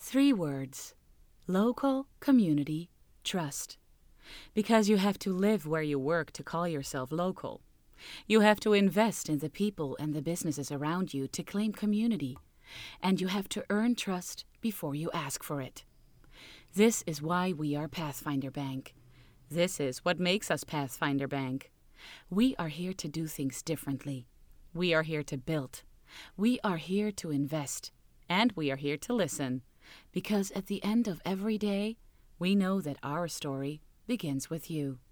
3 words: local, community, trust. Because you have to live where you work to call yourself local. You have to invest in the people and the businesses around you to claim community. And you have to earn trust before you ask for it. This is why we are Pathfinder Bank. This is what makes us Pathfinder Bank. We are here to do things differently. We are here to build. We are here to invest. And we are here to listen. Because at the end of every day, we know that our story begins with you.